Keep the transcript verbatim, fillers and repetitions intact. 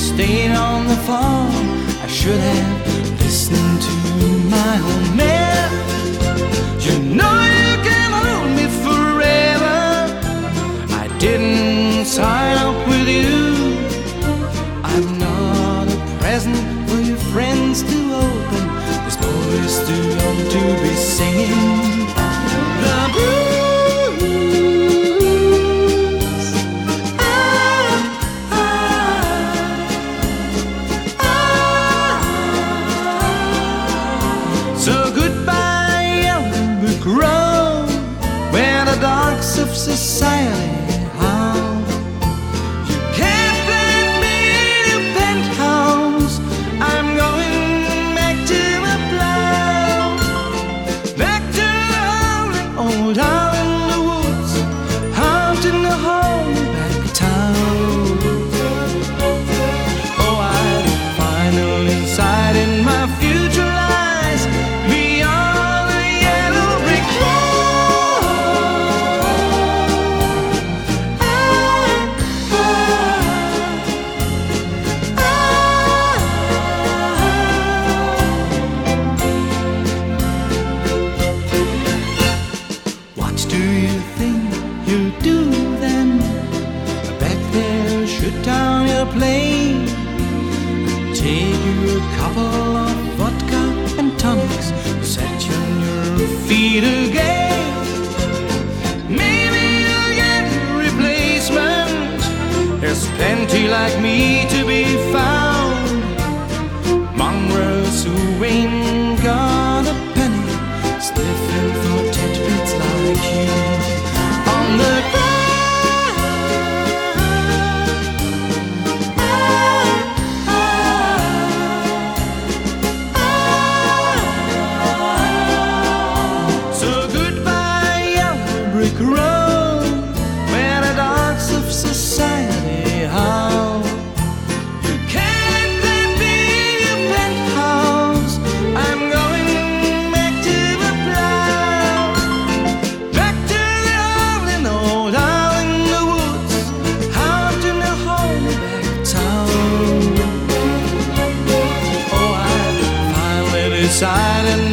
staying on the farm. I should have listened to my old man. You know you can hold me forever. I didn't sign up with you. I'm not a present for your friends to open. This boy is too young to be singing the blues. Ah, ah, ah. So goodbye, young brick road, where the dogs of society down your plane, take you a couple of vodka and tonics, set you on your feet again. Maybe you'll get a replacement. There's plenty like me to be found. Mongrels who ain't got a penny, sniffing for titbits like you on the ground. Road, where the dogs of society howl. You can't let me in your penthouse. I'm going back to the plow, back to the old old out in the woods, out in the Hollaback town. Oh, I finally decided